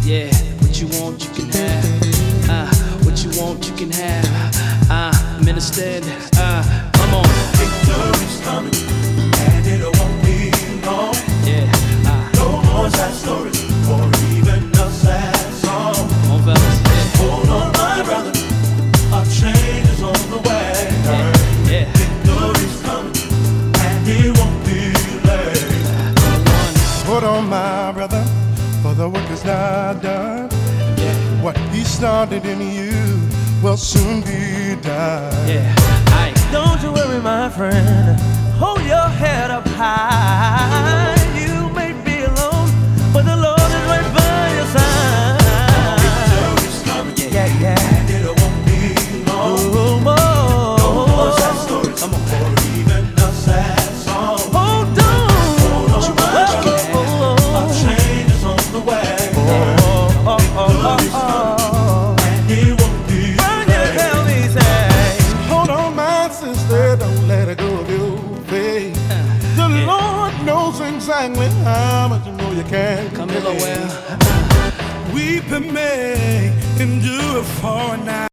Yeah, what you want, you can have. What you want, you can have. Minister, come on. Victory's coming, and it won't be long. Yeah, no more sad stories, or even a sad song. come on, fellas. Yeah, Hold on, my brother, a change is on the way. yeah. Victory's coming, and it won't be late. Hold on, my brother, for the work is not done. Yeah, What he started in you will soon be done. yeah. Aye. Don't you worry, my friend. Hold your head up high. You may be alone, but the Lord is right by your side. Victory's coming, yeah, yeah. And it won't be long. No more sad stories, Come on. or even a sad song. Hold on, a change is on the way. Victory's coming, and it won't be late. Hold on, my sister, don't let her go of your faith. The Lord knows exactly how much more you can. Come here, Lowell. Weeping may endure for a night.